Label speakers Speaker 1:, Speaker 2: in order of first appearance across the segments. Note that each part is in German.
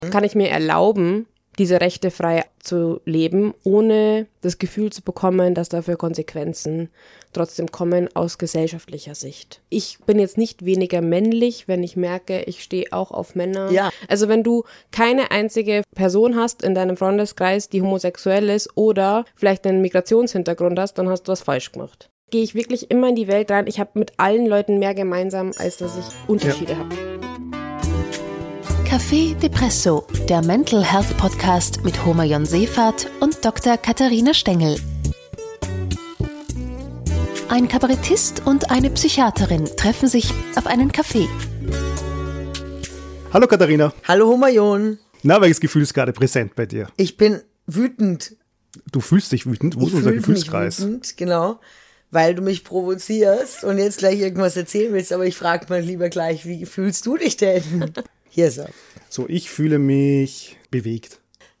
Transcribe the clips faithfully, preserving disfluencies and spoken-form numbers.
Speaker 1: Kann ich mir erlauben, diese Rechte frei zu leben, ohne das Gefühl zu bekommen, dass dafür Konsequenzen trotzdem kommen aus gesellschaftlicher Sicht. Ich bin jetzt nicht weniger männlich, wenn ich merke, ich stehe auch auf Männer.
Speaker 2: Ja.
Speaker 1: Also wenn du keine einzige Person hast in deinem Freundeskreis, die homosexuell ist oder vielleicht einen Migrationshintergrund hast, dann hast du was falsch gemacht. Gehe ich wirklich immer in die Welt rein. Ich habe mit allen Leuten mehr gemeinsam, als dass ich Unterschiede ja. habe.
Speaker 3: Café Depresso, der Mental Health Podcast mit Humayun Sefat und Doktor Katharina Stengel. Ein Kabarettist und eine Psychiaterin treffen sich auf einen Kaffee.
Speaker 4: Hallo Katharina.
Speaker 2: Hallo Humayun.
Speaker 4: Na, welches Gefühl ist gerade präsent bei dir?
Speaker 2: Ich bin wütend.
Speaker 4: Du fühlst dich wütend? Wo ist unser Gefühlskreis?
Speaker 2: Ich wütend, genau. Weil du mich provozierst und jetzt gleich irgendwas erzählen willst, aber ich frage mal lieber gleich, wie fühlst du dich denn? Hier ist er.
Speaker 4: So, ich fühle mich bewegt.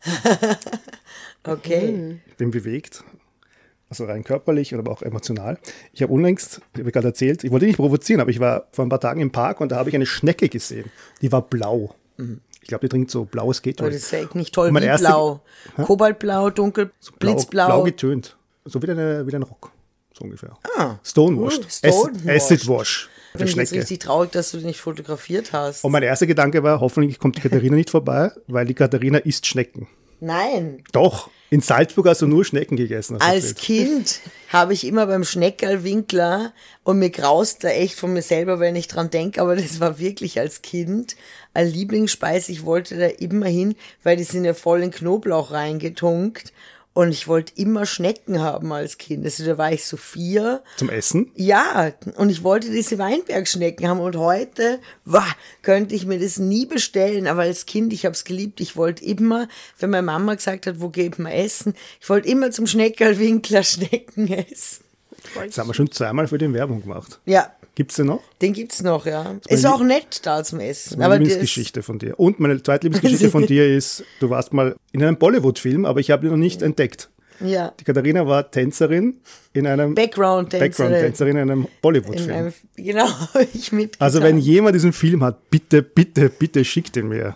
Speaker 2: Okay.
Speaker 4: Ich bin bewegt, also rein körperlich, aber auch emotional. Ich habe unlängst, ich habe gerade erzählt, ich wollte dich nicht provozieren, aber ich war vor ein paar Tagen im Park und da habe ich eine Schnecke gesehen. Die war blau. Mhm. Ich glaube, die trinkt so blaues Gatorade.
Speaker 2: Oh, das ist echt nicht toll, wie erste, blau. Hä? Kobaltblau, dunkel, so blau, blitzblau.
Speaker 4: Blau getönt. So wie, eine, wie ein Rock, so ungefähr.
Speaker 2: Ah.
Speaker 4: Stonewashed.
Speaker 2: Stonewashed.
Speaker 4: Acid Wash.
Speaker 2: Ich bin jetzt richtig traurig, dass du dich nicht fotografiert hast.
Speaker 4: Und mein erster Gedanke war, hoffentlich kommt die Katharina nicht vorbei, weil die Katharina isst Schnecken.
Speaker 2: Nein.
Speaker 4: Doch, in Salzburg hast du nur Schnecken gegessen.
Speaker 2: Als Kind habe ich immer beim Schneckerl-Winkler und mir graust da echt von mir selber, wenn ich dran denke, aber das war wirklich als Kind eine Lieblingsspeise. Ich wollte da immer hin, weil die sind ja voll in Knoblauch reingetunkt. Und ich wollte immer Schnecken haben als Kind. Also da war ich so vier.
Speaker 4: Zum Essen?
Speaker 2: Ja, und ich wollte diese Weinbergschnecken haben. Und heute, wah, könnte ich mir das nie bestellen. Aber als Kind, ich habe es geliebt. Ich wollte immer, wenn meine Mama gesagt hat, wo geht man essen, ich wollte immer zum Schneckerl-Winkler Schnecken essen.
Speaker 4: Das haben wir schon zweimal für den Werbung gemacht.
Speaker 2: Ja.
Speaker 4: Gibt's den noch?
Speaker 2: Den gibt's noch, ja. Ist auch nett da zum Essen.
Speaker 4: Das ist meine Lieblingsgeschichte von dir. Und meine zweite Lieblingsgeschichte von dir ist, du warst mal in einem Bollywood-Film, aber ich habe ihn noch nicht entdeckt.
Speaker 2: Ja.
Speaker 4: Die Katharina war Tänzerin in einem
Speaker 2: Background-Tänzerin
Speaker 4: Background-Tänzerin in einem Bollywood-Film.
Speaker 2: Genau, ich mitgetan.
Speaker 4: Also wenn jemand diesen Film hat, bitte, bitte, bitte schickt ihn mir.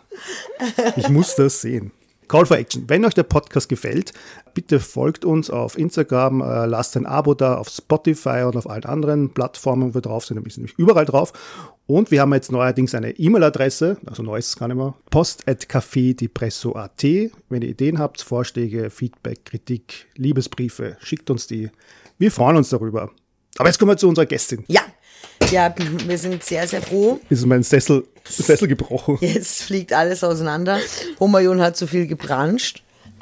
Speaker 4: Ich muss das sehen. Call for Action. Wenn euch der Podcast gefällt, bitte folgt uns auf Instagram, äh, lasst ein Abo da auf Spotify und auf allen anderen Plattformen, wo wir drauf sind. Wir sind nämlich überall drauf. Und wir haben jetzt neuerdings eine E-Mail-Adresse, also neu ist es gar nicht mehr, post at café depresso punkt at. Wenn ihr Ideen habt, Vorschläge, Feedback, Kritik, Liebesbriefe, schickt uns die. Wir freuen uns darüber. Aber jetzt kommen wir zu unserer Gästin.
Speaker 2: Ja. Ja, wir sind sehr, sehr froh.
Speaker 4: Jetzt ist mein Sessel, Sessel gebrochen.
Speaker 2: Jetzt fliegt alles auseinander. Humayun hat zu viel gebranscht.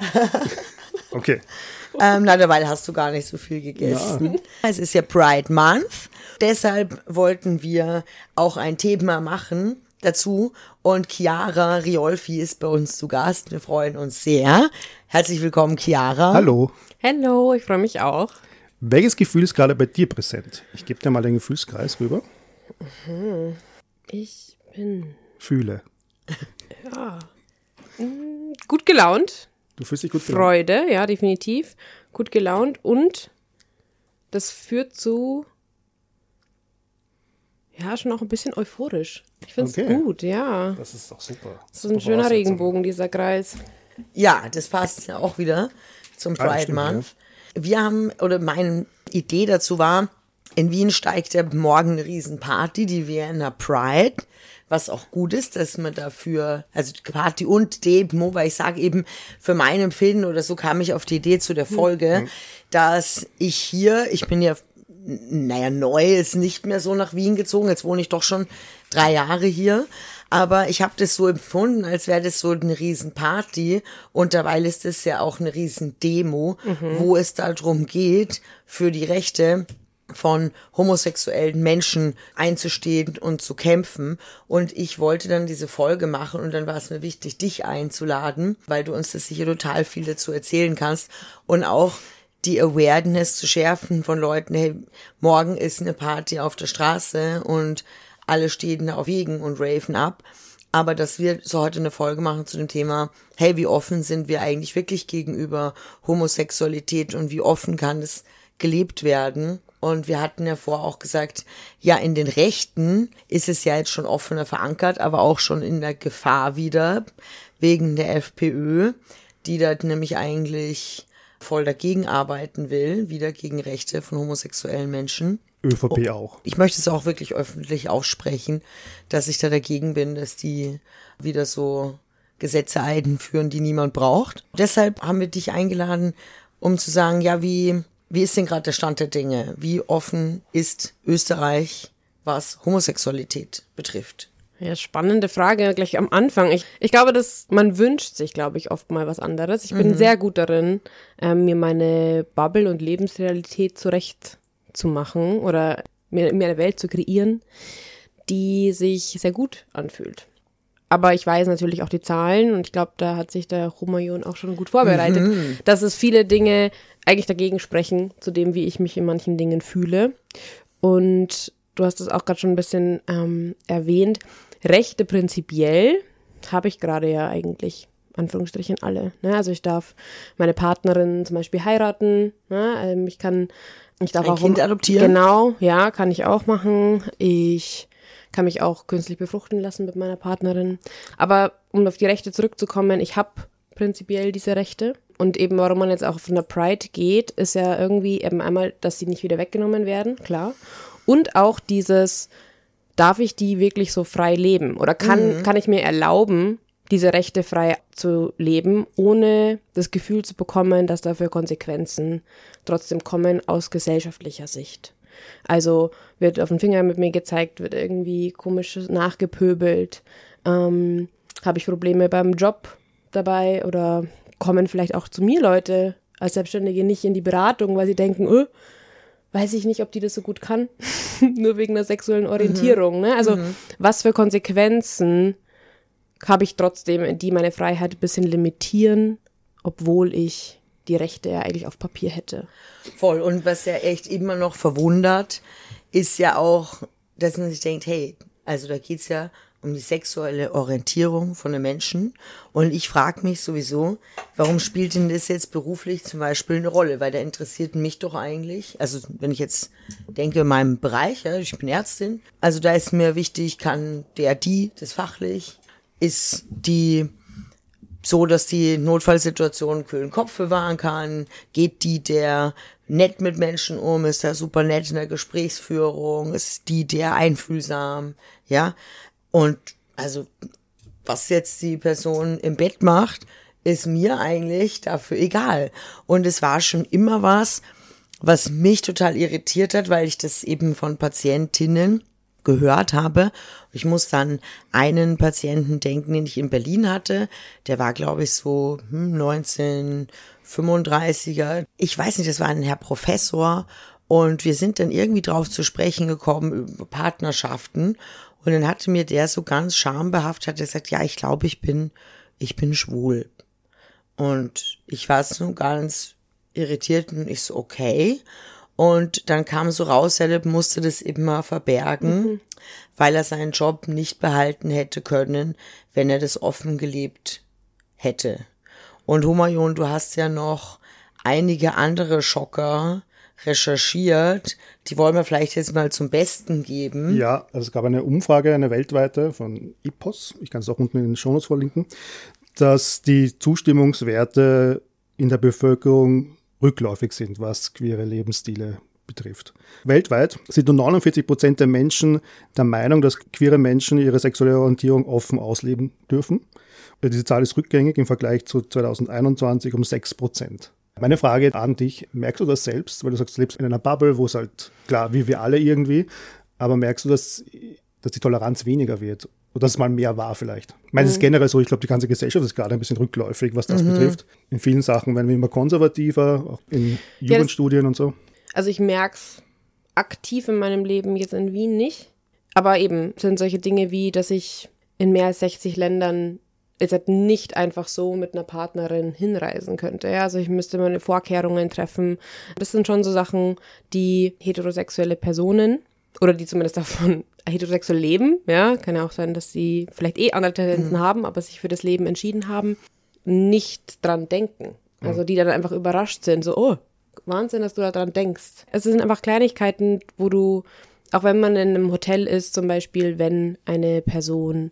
Speaker 4: Okay.
Speaker 2: ähm, na, dabei hast du gar nicht so viel gegessen. Ja. Es ist ja Pride Month. Deshalb wollten wir auch ein Thema machen dazu. Und Chiara Riolfi ist bei uns zu Gast. Wir freuen uns sehr. Herzlich willkommen, Chiara.
Speaker 4: Hallo.
Speaker 1: Hallo, ich freue mich auch.
Speaker 4: Welches Gefühl ist gerade bei dir präsent? Ich gebe dir mal den Gefühlskreis rüber.
Speaker 1: Ich bin...
Speaker 4: Fühle.
Speaker 1: Ja. Gut gelaunt.
Speaker 4: Du fühlst dich gut gelaunt?
Speaker 1: Freude, ja, definitiv. Gut gelaunt und das führt zu... Ja, schon auch ein bisschen euphorisch. Ich finde es
Speaker 4: okay.
Speaker 1: gut, ja.
Speaker 4: Das ist doch super.
Speaker 1: Das ist ein schöner Regenbogen, dieser Kreis.
Speaker 2: Ja, das passt ja auch wieder zum Pride
Speaker 4: ah, stimmt,
Speaker 2: Month.
Speaker 4: Ja.
Speaker 2: Wir haben, oder meine Idee dazu war, in Wien steigt ja morgen eine Riesenparty, die Vienna Pride, was auch gut ist, dass man dafür, also Party und Demo, weil ich sage eben, für mein Empfinden oder so kam ich auf die Idee zu der Folge, mhm. dass ich hier, ich bin ja, naja, neu ist nicht mehr so nach Wien gezogen, jetzt wohne ich doch schon drei Jahre hier, aber ich habe das so empfunden, als wäre das so eine Riesenparty und dabei ist es ja auch eine Riesendemo, mhm. wo es darum geht, für die Rechte von homosexuellen Menschen einzustehen und zu kämpfen. Und ich wollte dann diese Folge machen und dann war es mir wichtig, dich einzuladen, weil du uns das sicher total viel dazu erzählen kannst und auch die Awareness zu schärfen von Leuten, hey, morgen ist eine Party auf der Straße und alle stehen auf Wegen und raven ab. Aber dass wir so heute eine Folge machen zu dem Thema, hey, wie offen sind wir eigentlich wirklich gegenüber Homosexualität und wie offen kann es gelebt werden? Und wir hatten ja vorher auch gesagt, ja, in den Rechten ist es ja jetzt schon offener verankert, aber auch schon in der Gefahr wieder, wegen der FPÖ, die da nämlich eigentlich voll dagegen arbeiten will, wieder gegen Rechte von homosexuellen Menschen.
Speaker 4: ÖVP auch.
Speaker 2: Ich möchte es auch wirklich öffentlich aussprechen, dass ich da dagegen bin, dass die wieder so Gesetze einführen, die niemand braucht. Deshalb haben wir dich eingeladen, um zu sagen, ja, wie, wie ist denn gerade der Stand der Dinge? Wie offen ist Österreich, was Homosexualität betrifft?
Speaker 1: Ja, spannende Frage gleich am Anfang. Ich, ich glaube, dass man wünscht sich, glaube ich, oft mal was anderes. Ich bin mhm. sehr gut darin, ähm, mir meine Bubble und Lebensrealität zurechtzumachen oder mir, mir eine Welt zu kreieren, die sich sehr gut anfühlt. Aber ich weiß natürlich auch die Zahlen und ich glaube, da hat sich der Humayun auch schon gut vorbereitet, mhm. dass es viele Dinge eigentlich dagegen sprechen, zu dem, wie ich mich in manchen Dingen fühle. Und du hast es auch gerade schon ein bisschen ähm, erwähnt. Rechte prinzipiell habe ich gerade ja eigentlich, Anführungsstrichen, alle. Ne? Also ich darf meine Partnerin zum Beispiel heiraten. Ne? Ähm, ich kann, ich darf
Speaker 2: Ein
Speaker 1: auch
Speaker 2: Kind um, adoptieren.
Speaker 1: Genau, ja, kann ich auch machen. Ich kann mich auch künstlich befruchten lassen mit meiner Partnerin. Aber um auf die Rechte zurückzukommen, ich habe prinzipiell diese Rechte. Und eben, warum man jetzt auch von der Pride geht, ist ja irgendwie eben einmal, dass sie nicht wieder weggenommen werden, klar. Und auch dieses, darf ich die wirklich so frei leben? Oder kann, mhm. kann ich mir erlauben, diese Rechte frei zu leben, ohne das Gefühl zu bekommen, dass dafür Konsequenzen trotzdem kommen aus gesellschaftlicher Sicht? Also wird auf den Finger mit mir gezeigt, wird irgendwie komisch nachgepöbelt, ähm, habe ich Probleme beim Job dabei oder kommen vielleicht auch zu mir Leute als Selbstständige nicht in die Beratung, weil sie denken, oh, weiß ich nicht, ob die das so gut kann, nur wegen der sexuellen Orientierung. Mhm. Ne? Also mhm. was für Konsequenzen habe ich trotzdem, die meine Freiheit ein bisschen limitieren, obwohl ich die Rechte ja eigentlich auf Papier hätte.
Speaker 2: Voll. Und was ja echt immer noch verwundert, ist ja auch, dass man sich denkt, hey, also da geht's ja um die sexuelle Orientierung von den Menschen. Und ich frage mich sowieso, warum spielt denn das jetzt beruflich zum Beispiel eine Rolle? Weil da interessiert mich doch eigentlich, also wenn ich jetzt denke in meinem Bereich, ja, ich bin Ärztin, also da ist mir wichtig, kann der, die, das fachlich, ist die so, dass die Notfallsituation einen kühlen Kopf bewahren kann, geht die, der nett mit Menschen um, ist der super nett in der Gesprächsführung, ist die, der einfühlsam, ja. Und also, was jetzt die Person im Bett macht, ist mir eigentlich dafür egal. Und es war schon immer was, was mich total irritiert hat, weil ich das eben von Patientinnen gehört habe. Ich muss dann einen Patienten denken, den ich in Berlin hatte. Der war, glaube ich, so hm, neunzehnhundertfünfunddreißiger. Ich weiß nicht, das war ein Herr Professor. Und wir sind dann irgendwie drauf zu sprechen gekommen über Partnerschaften. Und dann hatte mir der so ganz schambehaftet hat gesagt, ja, ich glaube, ich bin, ich bin schwul. Und ich war so ganz irritiert und ich so, okay. Und dann kam so raus, er musste das immer verbergen, mhm. weil er seinen Job nicht behalten hätte können, wenn er das offen gelebt hätte. Und Humayun, du hast ja noch einige andere Schocker recherchiert, die wollen wir vielleicht jetzt mal zum Besten geben.
Speaker 4: Ja, also es gab eine Umfrage, eine weltweite von I P O S, ich kann es auch unten in den Shownotes verlinken, dass die Zustimmungswerte in der Bevölkerung rückläufig sind, was queere Lebensstile betrifft. Weltweit sind nur neunundvierzig Prozent der Menschen der Meinung, dass queere Menschen ihre sexuelle Orientierung offen ausleben dürfen. Diese Zahl ist rückgängig im Vergleich zu zweitausendeinundzwanzig um sechs Prozent. Meine Frage an dich, merkst du das selbst? Weil du sagst, du lebst in einer Bubble, wo es halt, klar, wie wir alle irgendwie, aber merkst du, dass, dass die Toleranz weniger wird? Oder dass es mal mehr war vielleicht? Ich meine, es ist generell so, ich glaube, die ganze Gesellschaft ist gerade ein bisschen rückläufig, was das mhm. betrifft. In vielen Sachen werden wir immer konservativer, auch in Jugendstudien ja, und so.
Speaker 1: Also ich merke es aktiv in meinem Leben jetzt in Wien nicht. Aber eben sind solche Dinge wie, dass ich in mehr als sechzig Ländern jetzt halt nicht einfach so mit einer Partnerin hinreisen könnte. Ja? Also ich müsste meine Vorkehrungen treffen. Das sind schon so Sachen, die heterosexuelle Personen oder die zumindest davon heterosexuell leben, ja, kann ja auch sein, dass sie vielleicht eh andere Tendenzen mhm. haben, aber sich für das Leben entschieden haben, nicht dran denken. Also die dann einfach überrascht sind, so, oh, Wahnsinn, dass du da dran denkst. Es sind einfach Kleinigkeiten, wo du, auch wenn man in einem Hotel ist, zum Beispiel, wenn eine Person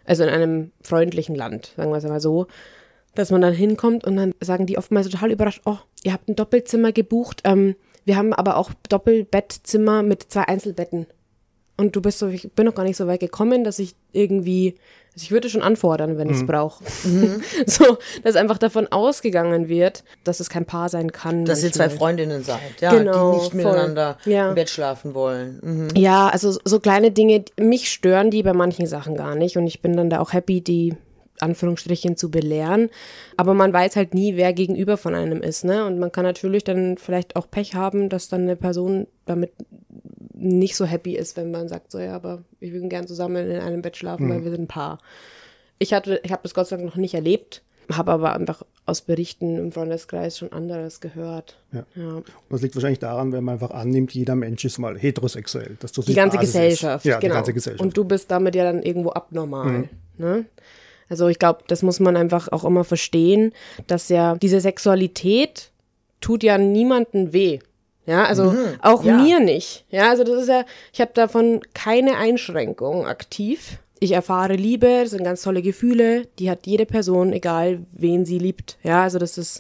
Speaker 1: Also in einem freundlichen Land, sagen wir es mal so. Dass man dann hinkommt und dann sagen die oftmals total überrascht, oh, ihr habt ein Doppelzimmer gebucht, ähm, wir haben aber auch Doppelbettzimmer mit zwei Einzelbetten. Und du bist so, ich bin noch gar nicht so weit gekommen, dass ich irgendwie, also ich würde schon anfordern, wenn ich es
Speaker 2: Mhm.
Speaker 1: brauche. Mhm. So, dass einfach davon ausgegangen wird, dass es kein Paar sein kann.
Speaker 2: Dass ihr zwei
Speaker 1: manchmal.
Speaker 2: Freundinnen seid, ja,
Speaker 1: Genau,
Speaker 2: die nicht
Speaker 1: voll.
Speaker 2: miteinander
Speaker 1: Ja.
Speaker 2: im Bett schlafen wollen. Mhm.
Speaker 1: Ja, also so kleine Dinge, mich stören die bei manchen Sachen gar nicht und ich bin dann da auch happy, die Anführungsstrichen zu belehren, aber man weiß halt nie, wer gegenüber von einem ist, ne? Und man kann natürlich dann vielleicht auch Pech haben, dass dann eine Person damit nicht so happy ist, wenn man sagt, so ja, aber ich will gern zusammen in einem Bett schlafen,
Speaker 4: Mhm.
Speaker 1: weil wir sind ein Paar. Ich hatte, ich habe das Gott sei Dank noch nicht erlebt, habe aber einfach aus Berichten im Freundeskreis schon anderes gehört.
Speaker 4: Ja.
Speaker 1: Ja.
Speaker 4: Und das liegt wahrscheinlich daran, wenn man einfach annimmt, jeder Mensch ist mal heterosexuell. Dass das
Speaker 1: Die ganze
Speaker 4: Basis
Speaker 1: Gesellschaft,
Speaker 4: ist. Ja,
Speaker 1: genau.
Speaker 4: die ganze Gesellschaft.
Speaker 1: Und du bist damit ja dann irgendwo abnormal.
Speaker 4: Mhm.
Speaker 1: Ne? Also ich glaube, das muss man einfach auch immer verstehen, dass ja diese Sexualität tut ja niemandem weh. Ja, also
Speaker 2: Mhm,
Speaker 1: auch
Speaker 2: ja.
Speaker 1: mir nicht. Ja, also das ist ja, ich habe davon keine Einschränkung aktiv. Ich erfahre Liebe, das sind ganz tolle Gefühle, die hat jede Person, egal wen sie liebt. Ja, also das ist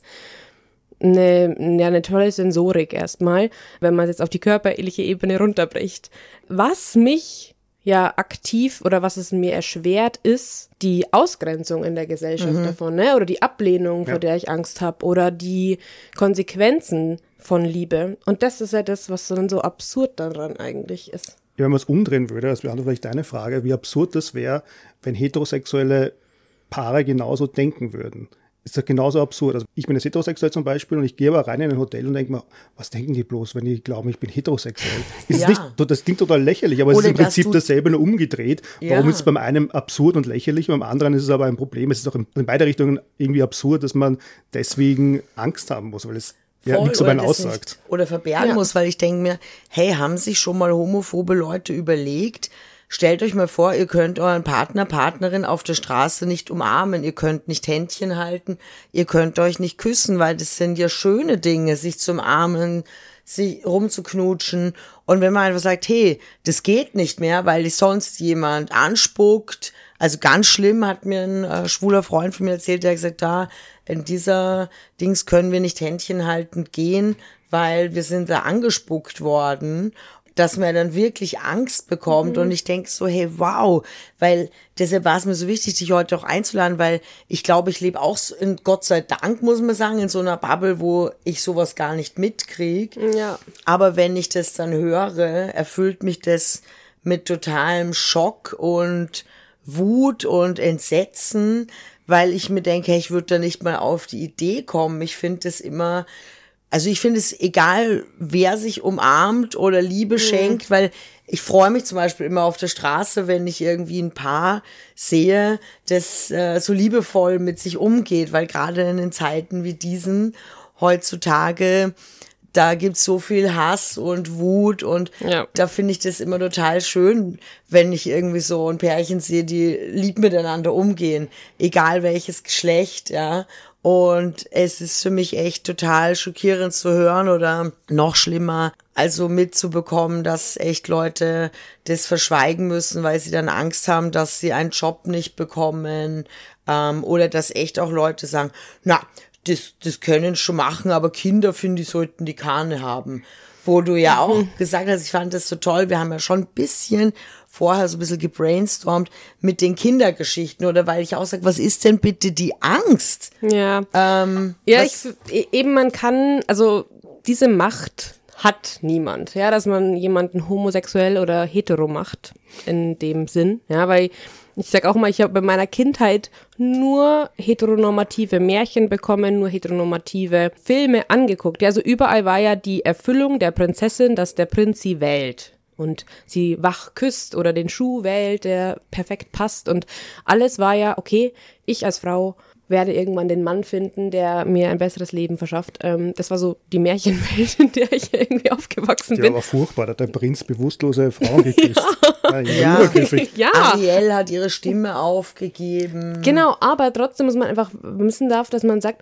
Speaker 1: eine, ja, eine tolle Sensorik erstmal, wenn man es jetzt auf die körperliche Ebene runterbricht. Was mich ja aktiv oder was es mir erschwert, ist die Ausgrenzung in der Gesellschaft
Speaker 2: Mhm.
Speaker 1: davon, ne? Oder die Ablehnung, vor
Speaker 4: Ja.
Speaker 1: der ich Angst habe, oder die Konsequenzen von Liebe. Und das ist ja das, was dann so absurd daran eigentlich ist.
Speaker 4: Ja, wenn man es umdrehen würde, das wäre vielleicht deine Frage, wie absurd das wäre, wenn heterosexuelle Paare genauso denken würden. Ist das genauso absurd. Also ich bin jetzt heterosexuell zum Beispiel und ich gehe aber rein in ein Hotel und denke mir, was denken die bloß, wenn die glauben, ich bin heterosexuell? Ist
Speaker 2: Ja.
Speaker 4: nicht, das klingt total lächerlich, aber es
Speaker 2: Oder
Speaker 4: ist im
Speaker 2: dass
Speaker 4: Prinzip
Speaker 2: du-
Speaker 4: dasselbe nur umgedreht.
Speaker 2: Ja.
Speaker 4: Warum ist es beim einen absurd und lächerlich, beim anderen ist es aber ein Problem. Es ist auch in, in beide Richtungen irgendwie absurd, dass man deswegen Angst haben muss, weil es ja
Speaker 2: Voll,
Speaker 4: nichts über
Speaker 2: oder
Speaker 4: einen
Speaker 2: das
Speaker 4: aussagt.
Speaker 2: nicht- Oder verbergen
Speaker 1: Ja.
Speaker 2: muss, weil ich denke mir, hey, haben sich schon mal homophobe Leute überlegt, stellt euch mal vor, ihr könnt euren Partner, Partnerin auf der Straße nicht umarmen, ihr könnt nicht Händchen halten, ihr könnt euch nicht küssen, weil das sind ja schöne Dinge, sich zu umarmen, sich rumzuknutschen. Und wenn man einfach sagt, hey, das geht nicht mehr, weil dich sonst jemand anspuckt, also ganz schlimm, hat mir ein äh, schwuler Freund von mir erzählt, der hat gesagt, da in dieser Dings können wir nicht Händchen haltend gehen, weil wir sind da angespuckt worden, dass man dann wirklich Angst bekommt. Und ich denke so, hey, wow, weil deshalb war es mir so wichtig, dich heute auch einzuladen, weil ich glaube, ich lebe auch, so in, Gott sei Dank, muss man sagen, in so einer Bubble, wo ich sowas gar nicht mitkriege.
Speaker 1: Ja.
Speaker 2: Aber wenn ich das dann höre, erfüllt mich das mit totalem Schock und Wut und Entsetzen, weil ich mir denke, hey, ich würde da nicht mal auf die Idee kommen. Ich finde es immer, also ich finde es egal, wer sich umarmt oder Liebe schenkt, weil ich freue mich zum Beispiel immer auf der Straße, wenn ich irgendwie ein Paar sehe, das äh, so liebevoll mit sich umgeht, weil gerade in den Zeiten wie diesen heutzutage, da gibt's so viel Hass und Wut und
Speaker 1: Ja.
Speaker 2: da finde ich das immer total schön, wenn ich irgendwie so ein Pärchen sehe, die lieb miteinander umgehen, egal welches Geschlecht, ja. Und es ist für mich echt total schockierend zu hören oder noch schlimmer, also mitzubekommen, dass echt Leute das verschweigen müssen, weil sie dann Angst haben, dass sie einen Job nicht bekommen, ähm, oder dass echt auch Leute sagen, na, das, das können schon machen, aber Kinder, finde ich, sollten die keine haben. Wo du ja auch gesagt hast, ich fand das so toll, wir haben ja schon ein bisschen vorher so ein bisschen gebrainstormt mit den Kindergeschichten, oder weil ich auch sage, was ist denn bitte die Angst?
Speaker 1: Ja.
Speaker 2: Ähm,
Speaker 1: Ja,
Speaker 2: was-
Speaker 1: ich, eben man kann, also diese Macht hat niemand, ja, dass man jemanden homosexuell oder hetero macht, in dem Sinn, ja, weil ich sag auch mal, ich habe in meiner Kindheit nur heteronormative Märchen bekommen, nur heteronormative Filme angeguckt, ja, also überall war ja die Erfüllung der Prinzessin, dass der Prinz sie wählt und sie wach küsst oder den Schuh wählt, der perfekt passt und alles war ja, okay, ich als Frau werde irgendwann den Mann finden, der mir ein besseres Leben verschafft. Ähm, das war so die Märchenwelt, in der ich irgendwie aufgewachsen
Speaker 4: Die
Speaker 1: bin.
Speaker 4: war furchtbar, da hat der Prinz bewusstlose Frauen geküsst. Ja.
Speaker 2: Ja.
Speaker 4: Übergriffig.
Speaker 1: Ja,
Speaker 2: Ariel hat ihre Stimme aufgegeben.
Speaker 1: genau, aber trotzdem muss man einfach wissen darf, dass man sagt,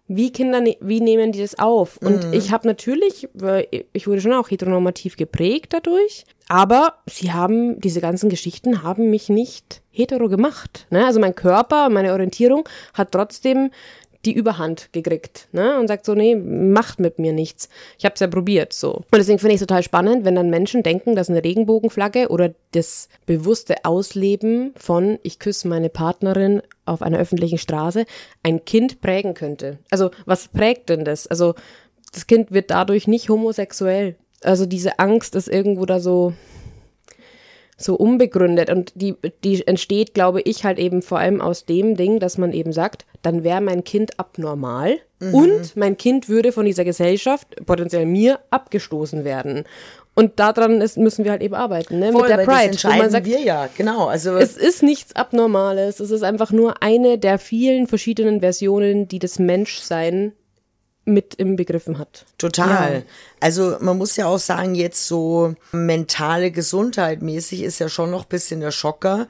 Speaker 1: wie Kinder, ne- wie nehmen die das auf? Und ich habe natürlich, weil ich wurde schon auch heteronormativ geprägt dadurch, aber sie haben, diese ganzen Geschichten haben mich nicht hetero gemacht. Ne? Also mein Körper, meine Orientierung hat trotzdem die Überhand gekriegt, ne? Und sagt so, nee, macht mit mir nichts. Ich habe es ja probiert, so. Und deswegen finde ich es total spannend, wenn dann Menschen denken, dass eine Regenbogenflagge oder das bewusste Ausleben von ich küsse meine Partnerin auf einer öffentlichen Straße ein Kind prägen könnte. Also was prägt denn das? Also das Kind wird dadurch nicht homosexuell. Also diese Angst ist irgendwo da so so unbegründet und die, die entsteht, glaube ich, halt eben vor allem aus dem Ding, dass man eben sagt, dann wäre mein Kind abnormal mhm. und mein Kind würde von dieser Gesellschaft, potenziell mir, abgestoßen werden. Und daran ist, müssen wir halt eben arbeiten, ne?
Speaker 2: Voll,
Speaker 1: mit der
Speaker 2: weil
Speaker 1: Pride.
Speaker 2: Das entscheiden
Speaker 1: wo man sagt,
Speaker 2: wir ja, genau. Also
Speaker 1: es ist nichts Abnormales, es ist einfach nur eine der vielen verschiedenen Versionen, die das Menschsein mit im Begriffen hat.
Speaker 2: Total.
Speaker 1: Ja.
Speaker 2: Also man muss ja auch sagen, jetzt so mentale Gesundheit mäßig ist ja schon noch ein bisschen der Schocker.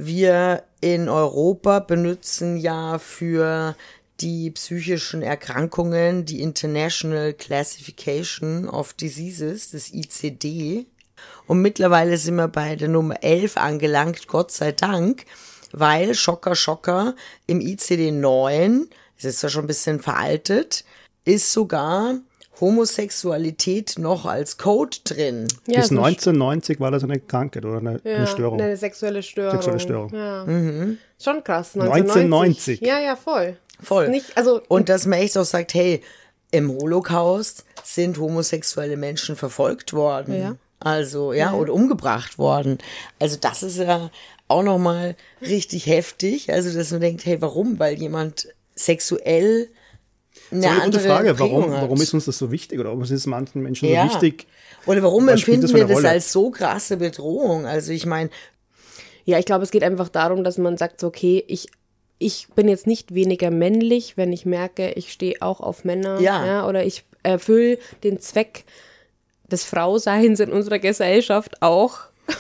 Speaker 2: Wir in Europa benutzen ja für die psychischen Erkrankungen die International Classification of Diseases, das I C D. Und mittlerweile sind wir bei der Nummer elf angelangt, Gott sei Dank, weil, Schocker, Schocker, im I C D neun, das ist ja schon ein bisschen veraltet, ist sogar Homosexualität noch als Code drin.
Speaker 1: Ja,
Speaker 4: Bis
Speaker 1: so
Speaker 4: neunzehnhundertneunzig war das eine Krankheit oder eine,
Speaker 1: Ja,
Speaker 4: eine Störung.
Speaker 1: Eine sexuelle Störung.
Speaker 4: Sexuelle Störung.
Speaker 1: Ja.
Speaker 2: Mhm.
Speaker 1: Schon krass.
Speaker 4: neunzehnhundertneunzig.
Speaker 1: Ja, ja, voll.
Speaker 2: Voll.
Speaker 1: Nicht, also,
Speaker 2: Und dass man echt auch sagt, hey, im Holocaust sind homosexuelle Menschen verfolgt worden.
Speaker 1: Ja.
Speaker 2: Also, ja,
Speaker 1: Ja.
Speaker 2: oder umgebracht worden. Also das ist ja auch nochmal richtig heftig. Also, dass man denkt, hey, warum? Weil jemand sexuell eine,
Speaker 4: Das ist eine gute
Speaker 2: andere
Speaker 4: Frage,
Speaker 2: Prägung
Speaker 4: warum,
Speaker 2: hat.
Speaker 4: warum ist uns das so wichtig oder warum ist es manchen Menschen
Speaker 2: Ja.
Speaker 4: so wichtig?
Speaker 2: Oder warum
Speaker 4: Was spielt
Speaker 2: empfinden
Speaker 4: das für
Speaker 2: wir
Speaker 4: eine
Speaker 2: das
Speaker 4: Rolle?
Speaker 2: als so krasse Bedrohung? Also ich meine,
Speaker 1: ja, ich glaube, es geht einfach darum, dass man sagt, so, okay, ich, ich bin jetzt nicht weniger männlich, wenn ich merke, ich stehe auch auf Männer.
Speaker 2: Ja.
Speaker 1: Oder ich erfülle den Zweck des Frauseins in unserer Gesellschaft auch,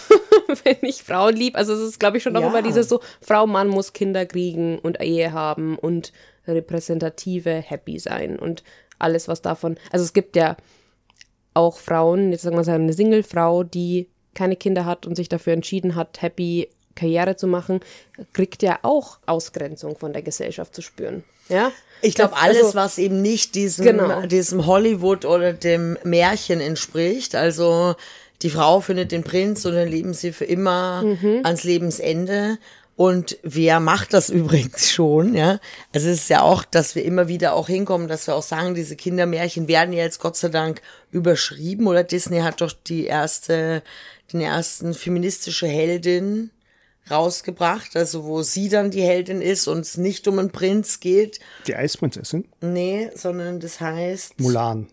Speaker 1: wenn ich Frauen lieb. Also es ist, glaube ich, schon auch
Speaker 2: Ja.
Speaker 1: immer dieses so, Frau, Mann muss Kinder kriegen und Ehe haben und repräsentative happy sein und alles, was davon, also es gibt ja auch Frauen, jetzt sagen wir mal eine Single-Frau, die keine Kinder hat und sich dafür entschieden hat, happy Karriere zu machen, kriegt ja auch Ausgrenzung von der Gesellschaft zu spüren. Ja?
Speaker 2: ich glaube,
Speaker 1: Das-
Speaker 2: alles,
Speaker 1: also-
Speaker 2: was eben nicht diesem,
Speaker 1: Genau.
Speaker 2: diesem Hollywood oder dem Märchen entspricht, also die Frau findet den Prinz und dann leben sie für immer
Speaker 1: Mhm.
Speaker 2: ans Lebensende. Und wer macht das übrigens schon, ja? Also es ist ja auch, dass wir immer wieder auch hinkommen, dass wir auch sagen, diese Kindermärchen werden ja jetzt Gott sei Dank überschrieben oder Disney hat doch die erste, den ersten feministische Heldin rausgebracht, also wo sie dann die Heldin ist und es nicht um einen Prinz geht.
Speaker 4: Die Eisprinzessin?
Speaker 2: Nee, sondern das heißt...
Speaker 4: Mulan.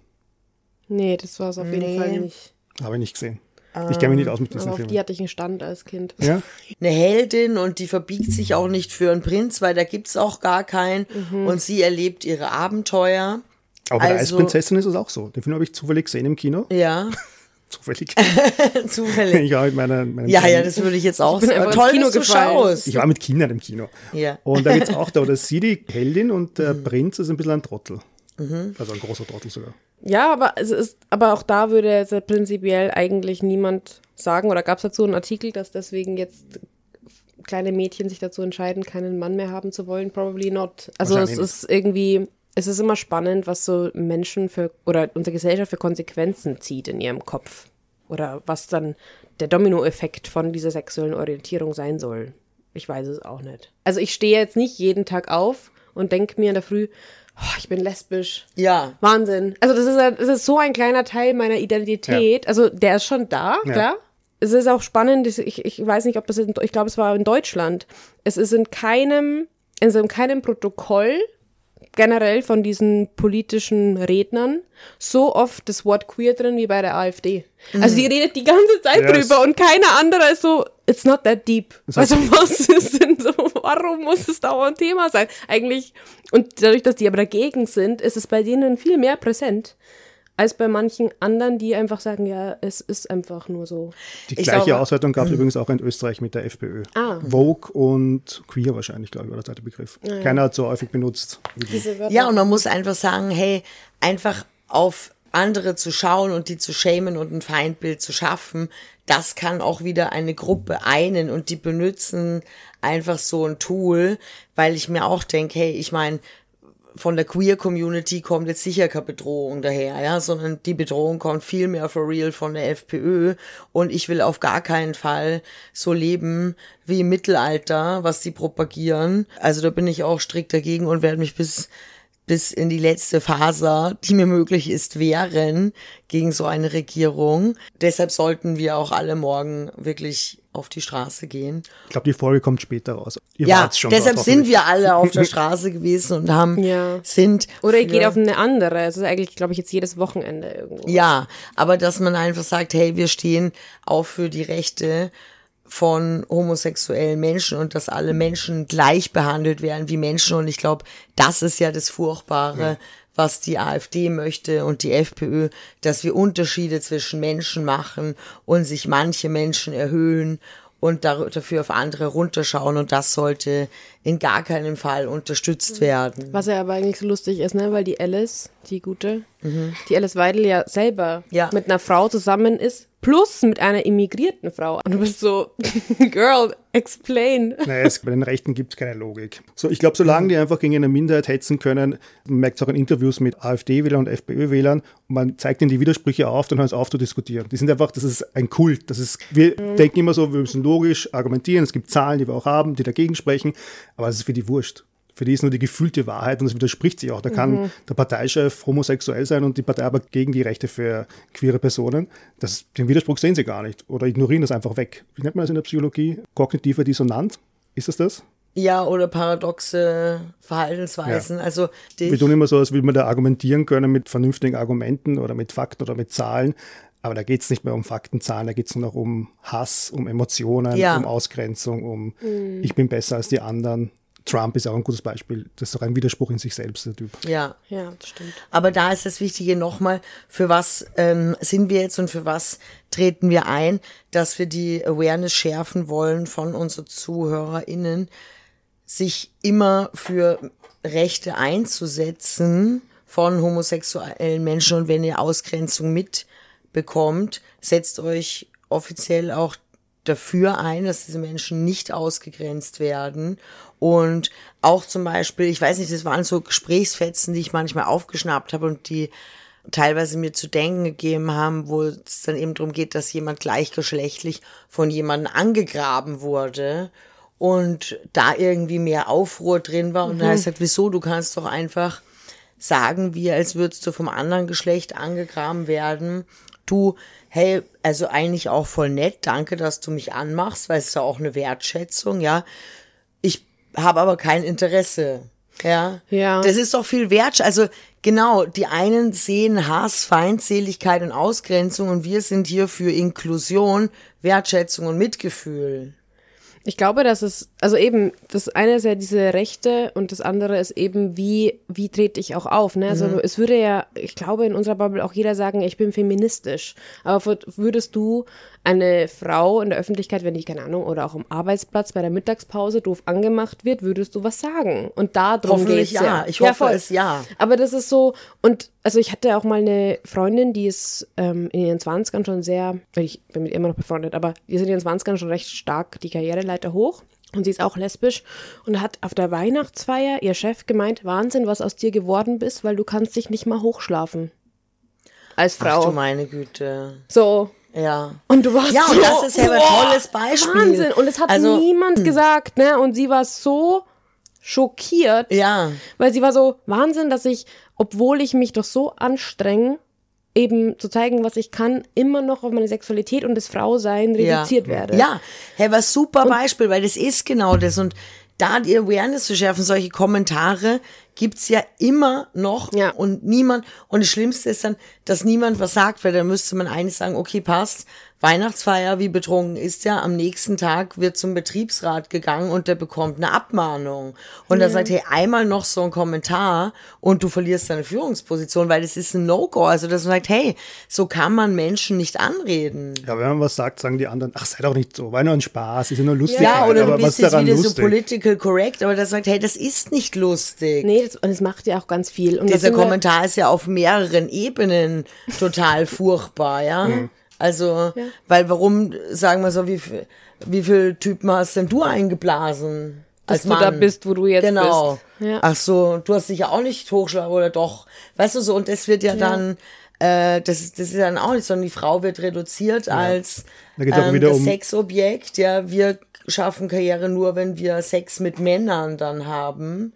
Speaker 1: Nee, das war es auf jeden
Speaker 2: Nee.
Speaker 1: Fall nicht.
Speaker 4: Habe ich nicht gesehen. Ich kenne mich nicht aus mit diesen
Speaker 1: Aber auf
Speaker 4: Filmen.
Speaker 1: die hatte ich einen Stand als Kind.
Speaker 4: Ja?
Speaker 2: eine Heldin und die verbiegt sich auch nicht für einen Prinz, weil da gibt's auch gar keinen. Und sie erlebt ihre Abenteuer.
Speaker 4: Aber bei der
Speaker 2: Also-
Speaker 4: Eisprinzessin ist es auch so. Den Film habe ich zufällig gesehen im Kino.
Speaker 2: Ja,
Speaker 4: Zufällig.
Speaker 2: zufällig.
Speaker 4: Ich war mit meiner, meinem
Speaker 2: Ja, ja,
Speaker 4: kleinen-
Speaker 2: das würde ich jetzt auch
Speaker 1: bin
Speaker 2: sagen.
Speaker 1: einfach
Speaker 2: Toll,
Speaker 1: ins Kino
Speaker 2: dass du
Speaker 1: gefallen.
Speaker 2: schaust.
Speaker 4: Ich war mit Kindern im Kino.
Speaker 2: Ja.
Speaker 4: Und da geht's auch da, oder sie die Heldin und
Speaker 2: Mhm.
Speaker 4: der Prinz ist ein bisschen ein Trottel. Also ein großer Trottel sogar.
Speaker 1: Ja, aber es ist, aber auch da würde jetzt prinzipiell eigentlich niemand sagen, oder gab es dazu einen Artikel, dass deswegen jetzt kleine Mädchen sich dazu entscheiden, keinen Mann mehr haben zu wollen? Probably not. Also es
Speaker 4: Wahrscheinlich
Speaker 1: ist irgendwie, es ist immer spannend, was so Menschen für, oder unsere Gesellschaft für Konsequenzen zieht in ihrem Kopf. Oder was dann der Dominoeffekt von dieser sexuellen Orientierung sein soll. Ich weiß es auch nicht. Also ich stehe jetzt nicht jeden Tag auf und denke mir in der Früh, oh, ich bin lesbisch.
Speaker 2: Ja.
Speaker 1: Wahnsinn. Also das ist, ja- das ist so ein kleiner Teil meiner Identität. Also der ist schon da,
Speaker 4: Ja.
Speaker 1: klar. Es ist auch spannend, ich, ich weiß nicht, ob das in, ich glaube, es war in Deutschland. Es ist in keinem, also in keinem Protokoll generell von diesen politischen Rednern so oft das Wort queer drin wie bei der AfD. Also die redet die ganze Zeit
Speaker 4: Ja, es-
Speaker 1: drüber und keiner andere ist so, it's not that deep. Also was ist denn so, warum muss es dauernd Thema sein? Eigentlich, und dadurch, dass die aber dagegen sind, ist es bei denen viel mehr präsent als bei manchen anderen, die einfach sagen, ja, es ist einfach nur so.
Speaker 4: Die
Speaker 2: Ich
Speaker 4: gleiche
Speaker 2: glaube-
Speaker 4: Auswertung gab es übrigens auch in Österreich mit der FPÖ.
Speaker 1: Ah.
Speaker 4: Vogue und Queer wahrscheinlich, glaube ich, war der zweite Begriff. Keiner hat so häufig benutzt. Wie die.
Speaker 1: Diese Wörter.
Speaker 2: Ja, und man muss einfach sagen, hey, einfach auf andere zu schauen und die zu shamen und ein Feindbild zu schaffen, das kann auch wieder eine Gruppe einen und die benutzen einfach so ein Tool, weil ich mir auch denke, hey, ich meine, von der Queer-Community kommt jetzt sicher keine Bedrohung daher, ja, sondern die Bedrohung kommt viel mehr for real von der FPÖ und ich will auf gar keinen Fall so leben wie im Mittelalter, was sie propagieren. Also da bin ich auch strikt dagegen und werde mich bis bis in die letzte Faser, die mir möglich ist, wehren gegen so eine Regierung. Deshalb sollten wir auch alle morgen wirklich auf die Straße gehen.
Speaker 4: Ich glaube, die Folge kommt später raus. Ihr
Speaker 2: Ja,
Speaker 4: wart's schon
Speaker 2: deshalb
Speaker 4: dort,
Speaker 2: sind
Speaker 4: hoffentlich.
Speaker 2: wir alle auf der Straße gewesen und haben,
Speaker 1: Ja.
Speaker 2: sind.
Speaker 1: Oder ihr
Speaker 2: für-
Speaker 1: geht auf eine andere. Es ist eigentlich, glaube ich, jetzt jedes Wochenende irgendwo.
Speaker 2: Ja, aber dass man einfach sagt, hey, wir stehen auf für die Rechte von homosexuellen Menschen und dass alle Menschen gleich behandelt werden wie Menschen. Und ich glaube, das ist ja das Furchtbare, ja. was die AfD möchte und die FPÖ, dass wir Unterschiede zwischen Menschen machen und sich manche Menschen erhöhen und dafür auf andere runterschauen. Und das sollte in gar keinem Fall unterstützt werden.
Speaker 1: Was ja aber eigentlich so lustig ist, ne, weil die Alice, die gute, mhm. die Alice Weidel ja selber
Speaker 2: ja.
Speaker 1: mit einer Frau zusammen ist, plus mit einer immigrierten Frau. Und du bist so, Girl, explain.
Speaker 4: Naja, es, bei den Rechten gibt es keine Logik. So, ich glaube, solange die einfach gegen eine Minderheit hetzen können, man merkt es auch in Interviews mit AfD-Wählern und FPÖ-Wählern, und man zeigt ihnen die Widersprüche auf, dann hören sie auf zu diskutieren. Die sind einfach, das ist ein Kult. Das ist, wir mhm. denken immer so, wir müssen logisch argumentieren, es gibt Zahlen, die wir auch haben, die dagegen sprechen, aber es ist für die wurscht. Für die ist nur die gefühlte Wahrheit und das widerspricht sich auch. Da kann mhm. der Parteichef homosexuell sein und die Partei aber gegen die Rechte für queere Personen. Das, den Widerspruch sehen sie gar nicht oder ignorieren das einfach weg. Wie nennt man das in der Psychologie? Kognitive Dissonanz? Ist es das?
Speaker 2: Ja, oder paradoxe Verhaltensweisen. Ja. Also
Speaker 4: wir tun immer so, als würde man da argumentieren können mit vernünftigen Argumenten oder mit Fakten oder mit Zahlen. Aber da geht es nicht mehr um Fakten, Zahlen, da geht es nur noch um Hass, um Emotionen,
Speaker 2: ja.
Speaker 4: um Ausgrenzung, um mhm. ich bin besser als die anderen. Trump ist auch ein gutes Beispiel. Das ist doch ein Widerspruch in sich selbst, der Typ.
Speaker 2: Ja,
Speaker 1: ja, das stimmt.
Speaker 2: Aber da ist das Wichtige nochmal, für was ähm, sind wir jetzt und für was treten wir ein, dass wir die Awareness schärfen wollen von unseren ZuhörerInnen, sich immer für Rechte einzusetzen von homosexuellen Menschen. Und wenn ihr Ausgrenzung mitbekommt, setzt euch offiziell auch dafür ein, dass diese Menschen nicht ausgegrenzt werden. Und auch zum Beispiel, ich weiß nicht, das waren so Gesprächsfetzen, die ich manchmal aufgeschnappt habe und die teilweise mir zu denken gegeben haben, wo es dann eben darum geht, dass jemand gleichgeschlechtlich von jemandem angegraben wurde und da irgendwie mehr Aufruhr drin war. Und mhm. dann habe ich gesagt, wieso, du kannst doch einfach sagen, wie als würdest du vom anderen Geschlecht angegraben werden. Du, hey, also eigentlich auch voll nett, danke, dass du mich anmachst, weil es ist ja auch eine Wertschätzung, ja. Ich habe aber kein Interesse, ja.
Speaker 1: Ja.
Speaker 2: Das ist doch viel wert, also genau, die einen sehen Hass, Feindseligkeit und Ausgrenzung und wir sind hier für Inklusion, Wertschätzung und Mitgefühl.
Speaker 1: Ich glaube, dass es, also eben, das eine ist ja diese Rechte und das andere ist eben, wie, wie trete ich auch auf, ne? Also mhm. es würde ja, ich glaube, in unserer Bubble auch jeder sagen, ich bin feministisch. Aber würdest du eine Frau in der Öffentlichkeit, wenn die, keine Ahnung, oder auch am Arbeitsplatz bei der Mittagspause doof angemacht wird, würdest du was sagen? Und darum geht's ja.
Speaker 2: ja. Ich hoffe
Speaker 1: ja,
Speaker 2: es ja.
Speaker 1: Aber das ist so, und also ich hatte auch mal eine Freundin, die ist ähm, in ihren Zwanzigern schon sehr, ich bin mit ihr immer noch befreundet, aber die sind in ihren Zwanzigern schon recht stark die Karriereleiter hoch. Und sie ist auch lesbisch und hat auf der Weihnachtsfeier ihr Chef gemeint, Wahnsinn, was aus dir geworden bist, weil du kannst dich nicht mal hochschlafen. Als Frau.
Speaker 2: Ach du meine Güte.
Speaker 1: So.
Speaker 2: Ja.
Speaker 1: Und du warst
Speaker 2: ja,
Speaker 1: so,
Speaker 2: und das ist ja ein tolles Beispiel.
Speaker 1: Wahnsinn. Und es hat
Speaker 2: also,
Speaker 1: niemand gesagt, ne? Und sie war so schockiert.
Speaker 2: Ja.
Speaker 1: Weil sie war so, Wahnsinn, dass ich, obwohl ich mich doch so anstrenge, eben zu zeigen, was ich kann, immer noch auf meine Sexualität und das Frausein reduziert
Speaker 2: ja.
Speaker 1: werde.
Speaker 2: Ja, hey, was super und Beispiel, weil das ist genau das. Und da die Awareness zu schärfen, solche Kommentare gibt's ja immer noch
Speaker 1: Ja.
Speaker 2: und niemand, und das Schlimmste ist dann, dass niemand was sagt, weil dann müsste man eigentlich sagen, okay, passt, Weihnachtsfeier, wie betrunken ist der? Am nächsten Tag wird zum Betriebsrat gegangen und der bekommt eine Abmahnung. Und er sagt, hey, einmal noch so ein Kommentar und du verlierst deine Führungsposition, weil das ist ein No-Go. Also, dass man sagt, hey, so kann man Menschen nicht anreden.
Speaker 4: Ja, wenn man was sagt, sagen die anderen, ach, sei doch nicht so, war nur ein Spaß, ist ja nur lustig.
Speaker 2: Ja, oder du
Speaker 4: aber was
Speaker 2: bist
Speaker 4: ist
Speaker 2: jetzt
Speaker 4: daran
Speaker 2: wieder so
Speaker 4: lustig?
Speaker 2: political correct, aber der sagt, hey, das ist nicht lustig.
Speaker 1: Nee, das, und es macht ja auch ganz viel. Und das
Speaker 2: Dieser
Speaker 1: sind wir-
Speaker 2: Kommentar ist ja auf mehreren Ebenen total furchtbar, ja.
Speaker 1: Mhm.
Speaker 2: Also, weil warum, sagen wir so, wie, viel- wie viele Typen hast denn du eingeblasen?
Speaker 1: Dass
Speaker 2: als
Speaker 1: du da
Speaker 2: Mann?
Speaker 1: bist, wo du jetzt
Speaker 2: genau.
Speaker 1: bist. Ja.
Speaker 2: Ach so, du hast dich ja auch nicht hochschlagen oder doch? Weißt du so, und das wird ja, dann, äh, das, ist- das ist dann auch nicht, sondern die Frau wird reduziert als
Speaker 4: Da geht's auch
Speaker 2: ähm,
Speaker 4: wieder
Speaker 2: das
Speaker 4: um-
Speaker 2: Sexobjekt. Ja, wir schaffen Karriere nur, wenn wir Sex mit Männern dann haben.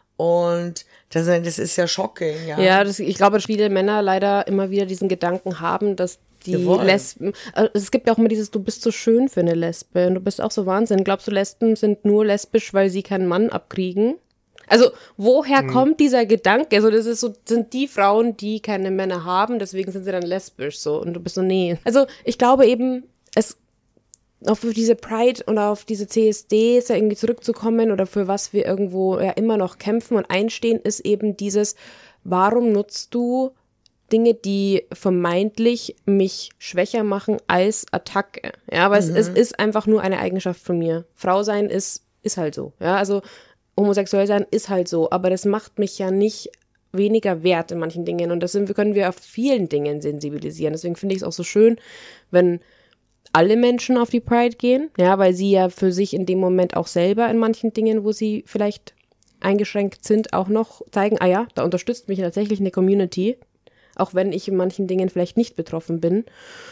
Speaker 2: Und das, das ist ja shocking, ja.
Speaker 1: Ja, das, ich glaube, dass viele Männer leider immer wieder diesen Gedanken haben, dass die
Speaker 2: Jawohl.
Speaker 1: Lesben, also es gibt ja auch immer dieses, du bist so schön für eine Lesbe und du bist auch so Wahnsinn. Glaubst du, Lesben sind nur lesbisch, weil sie keinen Mann abkriegen? Also, woher kommt dieser Gedanke? Also, das ist so, sind die Frauen, die keine Männer haben, deswegen sind sie dann lesbisch, so. Und du bist so, nee. Also, ich glaube eben, es, auf diese Pride und auf diese C S Ds ja irgendwie zurückzukommen oder für was wir irgendwo ja immer noch kämpfen und einstehen, ist eben dieses, warum nutzt du Dinge, die vermeintlich mich schwächer machen als Attacke? Ja, weil es, es ist einfach nur eine Eigenschaft von mir. Frau sein ist, ist halt so. Ja, also homosexuell sein ist halt so, aber das macht mich ja nicht weniger wert in manchen Dingen und das sind, können wir auf vielen Dingen sensibilisieren. Deswegen finde ich es auch so schön, wenn alle Menschen auf die Pride gehen, ja, weil sie ja für sich in dem Moment auch selber in manchen Dingen, wo sie vielleicht eingeschränkt sind, auch noch zeigen, ah ja, da unterstützt mich tatsächlich eine Community, auch wenn ich in manchen Dingen vielleicht nicht betroffen bin.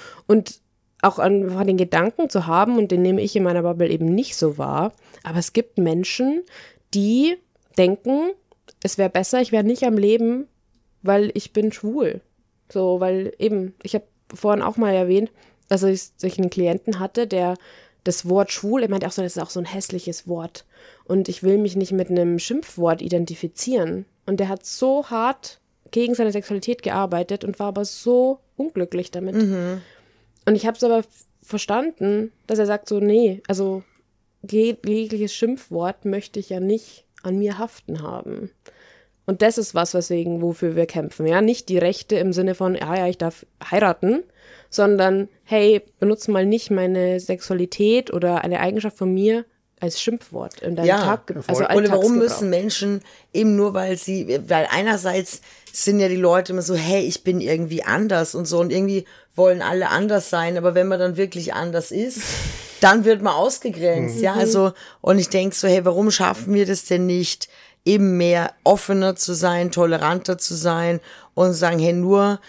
Speaker 1: Und auch einfach den Gedanken zu haben, und den nehme ich in meiner Bubble eben nicht so wahr, aber es gibt Menschen, die denken, es wäre besser, ich wäre nicht am Leben, weil ich bin schwul. So, weil eben, ich habe vorhin auch mal erwähnt, dass ich, dass ich einen Klienten hatte, der das Wort schwul, er meinte auch so, das ist auch so ein hässliches Wort. Und ich will mich nicht mit einem Schimpfwort identifizieren. Und der hat so hart gegen seine Sexualität gearbeitet und war aber so unglücklich damit.
Speaker 2: Mhm.
Speaker 1: Und ich habe es aber f- verstanden, dass er sagt so, nee, also je- jegliches Schimpfwort möchte ich ja nicht an mir haften haben. Und das ist was, weswegen, wofür wir kämpfen. Ja, nicht die Rechte im Sinne von, ja, ja, ich darf heiraten, sondern, hey, benutze mal nicht meine Sexualität oder eine Eigenschaft von mir als Schimpfwort in deinem
Speaker 2: Ja,
Speaker 1: Tag, also
Speaker 2: Oder warum
Speaker 1: Alltagsgebrauch.
Speaker 2: müssen Menschen eben nur, weil sie, weil einerseits sind ja die Leute immer so, hey, ich bin irgendwie anders und so und irgendwie wollen alle anders sein, aber wenn man dann wirklich anders ist, dann wird man ausgegrenzt,
Speaker 1: Mhm.
Speaker 2: ja, also und ich denke so, hey, warum schaffen wir das denn nicht, eben mehr offener zu sein, toleranter zu sein und sagen, hey, nur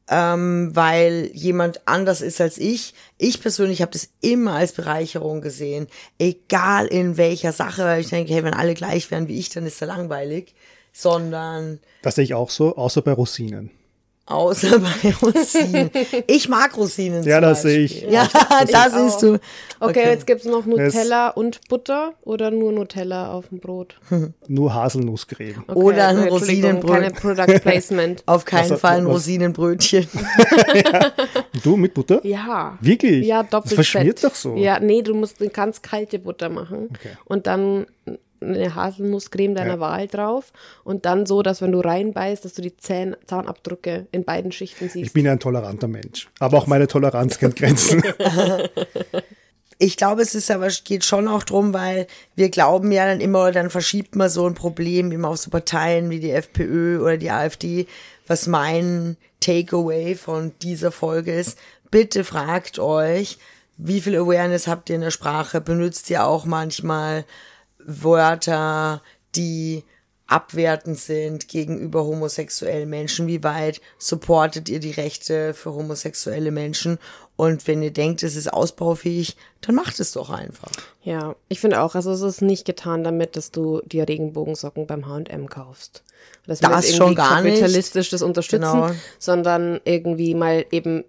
Speaker 2: ähm, weil jemand anders ist als ich. Ich persönlich habe das immer als Bereicherung gesehen, egal in welcher Sache, weil ich denke, hey, wenn alle gleich wären wie ich, dann ist er langweilig, sondern
Speaker 4: Das sehe ich auch so, außer bei Rosinen.
Speaker 2: außer bei Rosinen. Ich mag Rosinen
Speaker 4: Ja,
Speaker 2: zum
Speaker 4: das sehe
Speaker 2: Beispiel.
Speaker 4: ich.
Speaker 2: Ja, da siehst du.
Speaker 1: Okay, jetzt gibt's noch Nutella
Speaker 4: Es-
Speaker 1: und Butter oder nur Nutella auf dem Brot?
Speaker 4: Nur Haselnusscreme.
Speaker 1: Okay,
Speaker 2: Oder ein
Speaker 1: Entschuldigung,
Speaker 2: Rosinenbrot.
Speaker 1: keine Product Placement.
Speaker 2: Auf keinen
Speaker 4: Was-
Speaker 2: Fall ein
Speaker 4: was-
Speaker 2: Rosinenbrötchen.
Speaker 4: Und du mit Butter?
Speaker 1: Ja.
Speaker 4: Wirklich?
Speaker 1: Ja, doppelt
Speaker 4: Das verschmiert
Speaker 1: fett.
Speaker 4: doch so.
Speaker 1: Ja, nee, du musst eine ganz kalte Butter machen.
Speaker 4: Okay.
Speaker 1: Und dann eine Haselnusscreme deiner
Speaker 4: Ja.
Speaker 1: Wahl drauf. Und dann so, dass wenn du reinbeißt, dass du die Zähn Zahnabdrücke in beiden Schichten
Speaker 4: Ich
Speaker 1: siehst.
Speaker 4: bin ja ein toleranter Mensch. Aber auch meine Toleranz kennt Grenzen.
Speaker 2: Ich glaube, es ist aber, geht schon auch drum, weil wir glauben ja dann immer, dann verschiebt man so ein Problem immer auf so Parteien wie die FPÖ oder die AfD, was mein Takeaway von dieser Folge ist. Bitte fragt euch, wie viel Awareness habt ihr in der Sprache? Benutzt ihr auch manchmal Wörter, die abwertend sind gegenüber homosexuellen Menschen? Wie weit supportet ihr die Rechte für homosexuelle Menschen? Und wenn ihr denkt, es ist ausbaufähig, dann macht es doch einfach.
Speaker 1: Ja, ich finde auch, also es ist nicht getan damit, dass du dir Regenbogensocken beim H und M kaufst. Dass wir
Speaker 2: Das
Speaker 1: jetzt
Speaker 2: schon
Speaker 1: irgendwie
Speaker 2: gar nicht.
Speaker 1: kapitalistisch das unterstützen,
Speaker 2: Genau.
Speaker 1: sondern irgendwie mal eben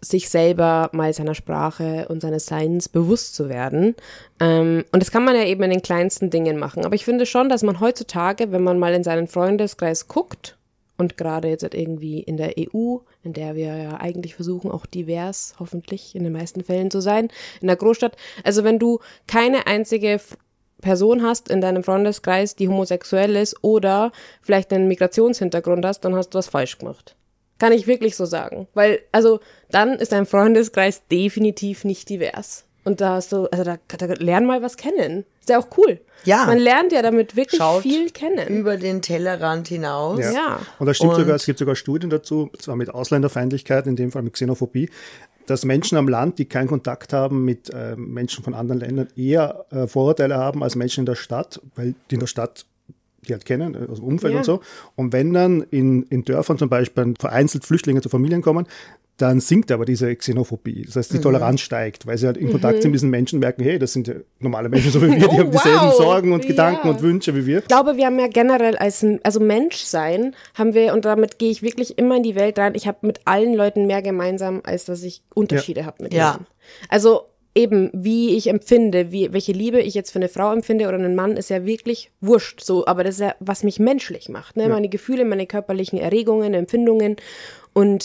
Speaker 1: sich selber mal seiner Sprache und seines Seins bewusst zu werden. Ähm, und das kann man ja eben in den kleinsten Dingen machen. Aber ich finde schon, dass man heutzutage, wenn man mal in seinen Freundeskreis guckt, und gerade jetzt halt irgendwie in der E U, in der wir ja eigentlich versuchen, auch divers, hoffentlich in den meisten Fällen zu sein, in der Großstadt. Also wenn du keine einzige Person hast in deinem Freundeskreis, die homosexuell ist oder vielleicht einen Migrationshintergrund hast, dann hast du was falsch gemacht. Kann ich wirklich so sagen. Weil, also, dann ist dein Freundeskreis definitiv nicht divers. Und da hast du, also da, da lern mal was kennen. Ist ja auch cool.
Speaker 2: Ja.
Speaker 1: Man lernt ja damit wirklich
Speaker 2: Schaut
Speaker 1: viel kennen.
Speaker 2: Über den Tellerrand hinaus.
Speaker 4: Ja.
Speaker 1: Ja.
Speaker 4: Und das stimmt
Speaker 2: Und
Speaker 4: sogar, es gibt sogar Studien dazu, zwar mit Ausländerfeindlichkeit, in dem Fall mit Xenophobie, dass Menschen am Land, die keinen Kontakt haben mit äh, Menschen von anderen Ländern, eher äh, Vorurteile haben als Menschen in der Stadt, weil die in der Stadt die halt kennen, also Umfeld
Speaker 1: Ja.
Speaker 4: und so. Und wenn dann in, in Dörfern zum Beispiel vereinzelt Flüchtlinge zu Familien kommen, dann sinkt aber diese Xenophobie. Das heißt, die
Speaker 2: Mhm.
Speaker 4: Toleranz steigt, weil sie halt in Kontakt sind mit diesen Menschen, merken, hey, das sind ja normale Menschen, so wie wir, die
Speaker 1: Oh,
Speaker 4: haben dieselben
Speaker 1: wow.
Speaker 4: Sorgen und Gedanken
Speaker 1: Ja.
Speaker 4: und Wünsche wie wir.
Speaker 1: Ich glaube, wir haben ja generell als also Menschsein haben wir, und damit gehe ich wirklich immer in die Welt rein, ich habe mit allen Leuten mehr gemeinsam, als dass ich Unterschiede habe mit
Speaker 2: Ja.
Speaker 1: ihnen. Also eben, wie ich empfinde, wie, welche Liebe ich jetzt für eine Frau empfinde oder einen Mann, ist ja wirklich wurscht. So, aber das ist ja, was mich menschlich macht. Ne? Meine Gefühle, meine körperlichen Erregungen, Empfindungen und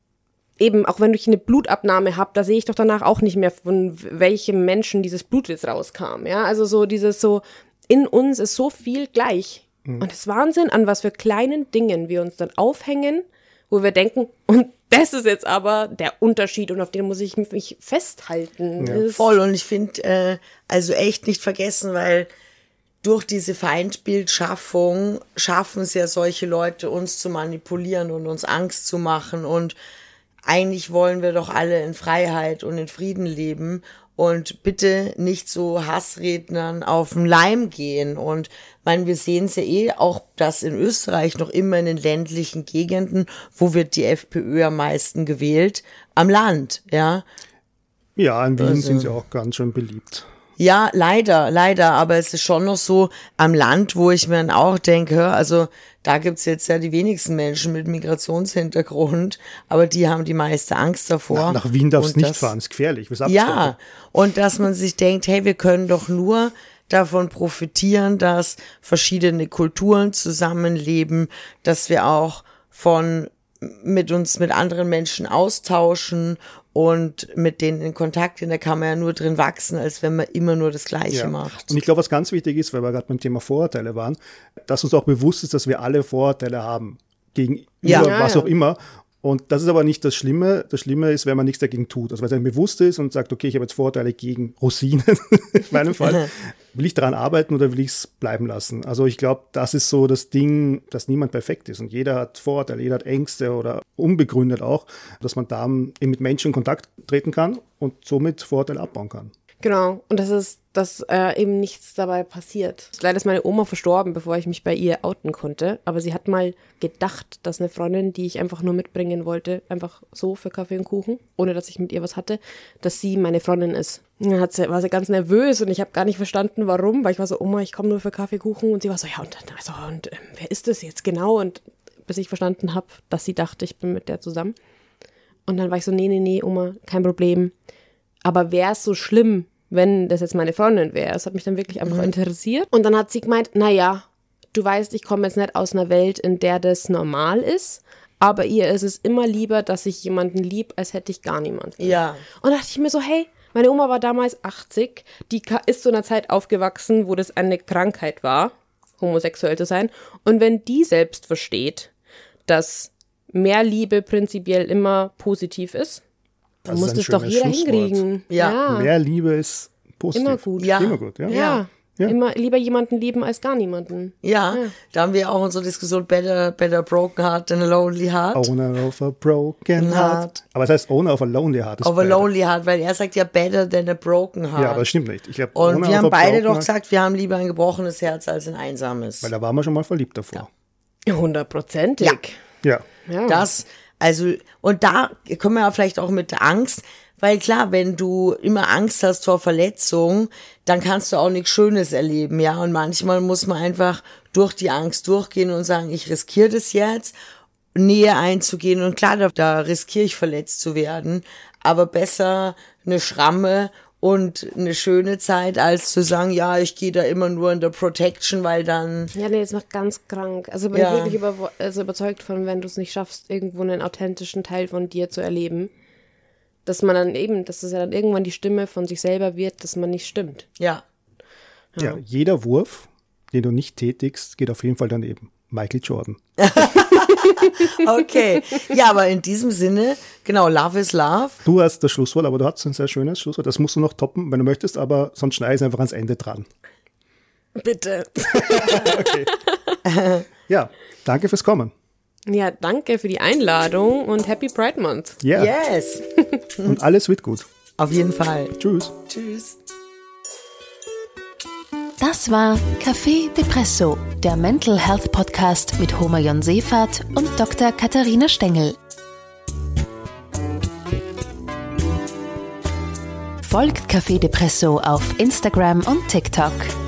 Speaker 1: eben, auch wenn ich eine Blutabnahme habe, da sehe ich doch danach auch nicht mehr, von welchem Menschen dieses Blut jetzt rauskam. Ja, also so dieses so, in uns ist so viel gleich. Und das ist Wahnsinn, an was für kleinen Dingen wir uns dann aufhängen, wo wir denken, und das ist jetzt aber der Unterschied und auf den muss ich mich festhalten.
Speaker 4: Ja.
Speaker 1: Das-
Speaker 2: Voll. Und ich finde, äh, also echt nicht vergessen, weil durch diese Feindbildschaffung schaffen es ja solche Leute, uns zu manipulieren und uns Angst zu machen. Und eigentlich wollen wir doch alle in Freiheit und in Frieden leben. Und bitte nicht so Hassrednern auf den Leim gehen. Und meine, wir sehen es ja eh auch, dass in Österreich noch immer in den ländlichen Gegenden, wo wird die FPÖ am meisten gewählt? Am Land, ja.
Speaker 4: Ja, in Wien
Speaker 2: Also-
Speaker 4: sind sie auch ganz schön beliebt.
Speaker 2: Ja, leider, leider, aber es ist schon noch so am Land, wo ich mir dann auch denke, hör, also da gibt's jetzt ja die wenigsten Menschen mit Migrationshintergrund, aber die haben die meiste Angst davor.
Speaker 4: Nach, nach Wien darfst du
Speaker 2: Und
Speaker 4: nicht
Speaker 2: das-
Speaker 4: fahren, ist gefährlich. wirst
Speaker 2: Ja,
Speaker 4: abgestellt.
Speaker 2: und dass man sich denkt, hey, wir können doch nur davon profitieren, dass verschiedene Kulturen zusammenleben, dass wir auch von mit uns mit anderen Menschen austauschen und mit denen in Kontakt gehen. Da kann man ja nur drin wachsen, als wenn man immer nur das Gleiche
Speaker 4: Ja.
Speaker 2: macht.
Speaker 4: Und ich glaube, was ganz wichtig ist, weil wir gerade beim Thema Vorurteile waren, dass uns auch bewusst ist, dass wir alle Vorurteile haben. Gegenüber
Speaker 2: Ja.
Speaker 1: Ja,
Speaker 4: was
Speaker 1: ja.
Speaker 4: auch immer. Und das ist aber nicht das Schlimme. Das Schlimme ist, wenn man nichts dagegen tut. Also wenn es einem bewusst ist und sagt, okay, ich habe jetzt Vorurteile gegen Rosinen, in meinem Fall, will ich daran arbeiten oder will ich es bleiben lassen? Also ich glaube, das ist so das Ding, dass niemand perfekt ist. Und jeder hat Vorurteile, jeder hat Ängste oder unbegründet auch, dass man da eben mit Menschen in Kontakt treten kann und somit Vorurteile abbauen kann.
Speaker 1: Genau, und das ist, dass äh, eben nichts dabei passiert. Leider ist meine Oma verstorben, bevor ich mich bei ihr outen konnte, aber sie hat mal gedacht, dass eine Freundin, die ich einfach nur mitbringen wollte, einfach so für Kaffee und Kuchen, ohne dass ich mit ihr was hatte, dass sie meine Freundin ist. Dann hat sie, war sie ganz nervös und ich habe gar nicht verstanden, warum, weil ich war so, Oma, ich komme nur für Kaffee, Kuchen, und sie war so, ja, und, also, und ähm, wer ist das jetzt genau? Und bis ich verstanden habe, dass sie dachte, ich bin mit der zusammen. Und dann war ich so, nee, nee, nee, Oma, kein Problem. Aber wäre es so schlimm, wenn das jetzt meine Freundin wäre? Das hat mich dann wirklich einfach
Speaker 2: Mhm.
Speaker 1: interessiert. Und dann hat sie gemeint, naja, du weißt, ich komme jetzt nicht aus einer Welt, in der das normal ist, aber ihr ist es immer lieber, dass ich jemanden lieb, als hätte ich gar niemanden.
Speaker 2: Ja.
Speaker 1: Und da dachte ich mir so, hey, meine Oma war damals achtzig, die ka- ist zu einer Zeit aufgewachsen, wo das eine Krankheit war, homosexuell zu sein. Und wenn die selbst versteht, dass mehr Liebe prinzipiell immer positiv ist, dann
Speaker 4: Das
Speaker 1: muss
Speaker 4: ist ein
Speaker 1: das doch
Speaker 4: schönes
Speaker 1: jeder
Speaker 4: Schlusswort.
Speaker 1: hinkriegen.
Speaker 2: Ja.
Speaker 4: Mehr Liebe ist positiv.
Speaker 1: Immer gut.
Speaker 2: Ja.
Speaker 4: Immer gut, ja.
Speaker 1: Ja.
Speaker 4: Ja.
Speaker 1: Immer lieber jemanden lieben als gar niemanden.
Speaker 2: Ja, da haben wir auch unsere Diskussion Better, better broken heart than a lonely heart.
Speaker 4: Owner of a broken
Speaker 2: Heart.
Speaker 4: heart. Aber es heißt Owner of a lonely heart. ist
Speaker 2: Of a
Speaker 4: better.
Speaker 2: lonely heart, weil er sagt ja better than a broken heart.
Speaker 4: Ja, aber das stimmt nicht. Ich glaub,
Speaker 2: Und
Speaker 4: Owner
Speaker 2: wir
Speaker 4: of
Speaker 2: haben
Speaker 4: a
Speaker 2: beide
Speaker 4: broken
Speaker 2: doch
Speaker 4: heart-
Speaker 2: gesagt, wir haben lieber ein gebrochenes Herz als ein einsames.
Speaker 4: Weil da waren wir schon mal verliebt davor.
Speaker 1: Hundertprozentig.
Speaker 2: Ja.
Speaker 4: Ja.
Speaker 1: Ja.
Speaker 2: Das, also, und da kommen wir ja vielleicht auch mit der Angst, weil klar, wenn du immer Angst hast vor Verletzung, dann kannst du auch nichts Schönes erleben, ja, und manchmal muss man einfach durch die Angst durchgehen und sagen, ich riskiere das jetzt Nähe einzugehen. Und klar, da, da riskiere ich verletzt zu werden, aber besser eine Schramme und eine schöne Zeit, als zu sagen, ja, ich gehe da immer nur in der Protection, weil dann...
Speaker 1: Ja, nee, das macht ganz krank. Also bin
Speaker 2: Ja.
Speaker 1: ich wirklich über, also überzeugt von, wenn du es nicht schaffst, irgendwo einen authentischen Teil von dir zu erleben, dass man dann eben, dass es ja dann irgendwann die Stimme von sich selber wird, dass man nicht stimmt.
Speaker 2: Ja.
Speaker 4: Ja, jeder Wurf, den du nicht tätigst, geht auf jeden Fall daneben. Michael Jordan.
Speaker 2: Okay. Ja, aber in diesem Sinne, genau, Love is Love.
Speaker 4: Du hast das Schlusswort, aber du hast ein sehr schönes Schlusswort. Das musst du noch toppen, wenn du möchtest, aber sonst schneide ich einfach ans Ende dran.
Speaker 2: Bitte.
Speaker 4: Okay. Ja, danke fürs Kommen.
Speaker 1: Ja, danke für die Einladung und Happy Pride Month.
Speaker 4: Ja,
Speaker 2: Yes.
Speaker 4: und alles wird gut.
Speaker 2: Auf jeden Fall.
Speaker 4: Tschüss.
Speaker 2: Tschüss.
Speaker 3: Das war Café Depresso, der Mental Health Podcast mit Homayon Seyfarth und Doktor Katharina Stengel. Folgt Café Depresso auf Instagram und TikTok.